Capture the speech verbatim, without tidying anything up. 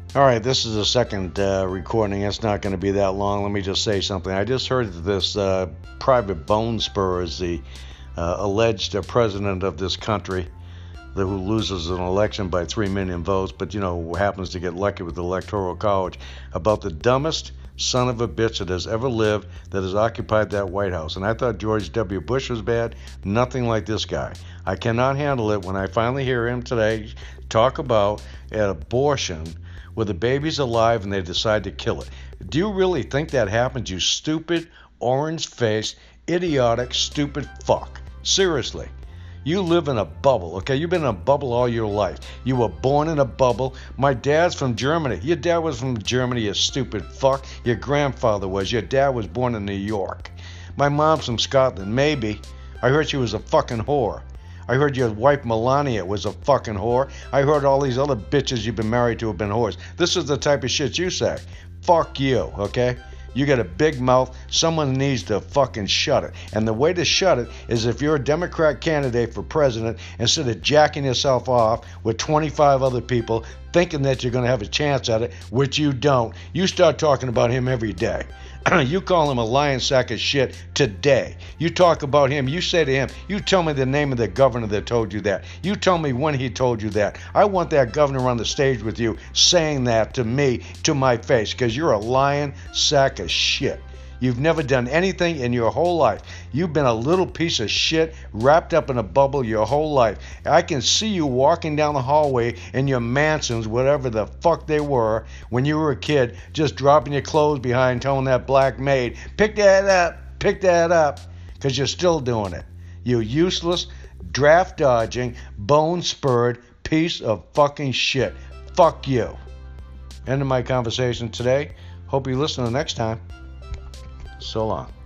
All right, this is the second uh, recording. It's not going to be that long. Let me just say something. I just heard that this uh, private bone spur is the uh, alleged uh, president of this country the, who loses an election by three million votes, but you know, happens to get lucky with the Electoral College, about the dumbest son of a bitch that has ever lived that has occupied that White House. And I thought George W. Bush was bad. Nothing like this guy. I cannot handle it when I finally hear him today talk about an abortion where the baby's alive and they decide to kill it. Do you really think that happens, you stupid, orange-faced, idiotic, stupid fuck? Seriously. You live in a bubble, okay? You've been in a bubble all your life. You were born in a bubble. My dad's from Germany. Your dad was from Germany, you stupid fuck. Your grandfather was. Your dad was born in New York. My mom's from Scotland, maybe. I heard she was a fucking whore. I heard your wife Melania was a fucking whore. I heard all these other bitches you've been married to have been whores. This is the type of shit you say. Fuck you, okay? You got a big mouth. Someone needs to fucking shut it. And the way to shut it is if you're a Democrat candidate for president, instead of jacking yourself off with twenty-five other people thinking that you're going to have a chance at it, which you don't, you start talking about him every day. You call him a lying sack of shit today. You talk about him. You say to him, you tell me the name of the governor that told you that. You tell me when he told you that. I want that governor on the stage with you saying that to me, to my face, because you're a lying sack of shit. You've never done anything in your whole life. You've been a little piece of shit wrapped up in a bubble your whole life. I can see you walking down the hallway in your mansions, whatever the fuck they were, when you were a kid, just dropping your clothes behind, telling that black maid, pick that up, pick that up, because you're still doing it. You useless, draft-dodging, bone-spurred piece of fucking shit. Fuck you. End of my conversation today. Hope you listen the next time. So long.